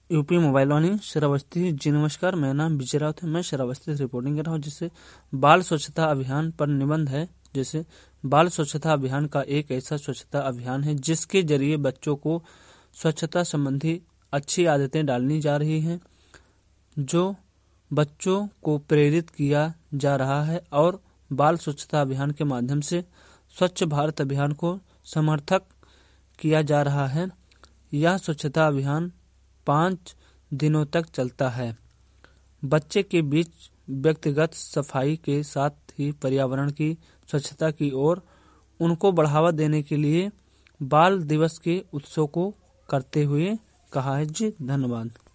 UP mobile Vani Shravasti ji नमस्कार। मेरा नाम विजय राउत है। मैं श्रावस्ती से रिपोर्टिंग कर रहा हूँ। जिससे बाल स्वच्छता अभियान पर निबंध है। जैसे बाल स्वच्छता अभियान का एक ऐसा स्वच्छता अभियान है जिसके जरिए बच्चों को स्वच्छता संबंधी अच्छी आदतें डालनी जा रही हैं, जो बच्चों को प्रेरित किया जा रहा है और बाल स्वच्छता अभियान के माध्यम से स्वच्छ भारत अभियान को समर्थक किया जा रहा है। यह स्वच्छता अभियान 5 दिनों तक चलता है। बच्चे के बीच व्यक्तिगत सफाई के साथ ही पर्यावरण की स्वच्छता की ओर उनको बढ़ावा देने के लिए बाल दिवस के उत्सव को करते हुए कहा है। जी धन्यवाद।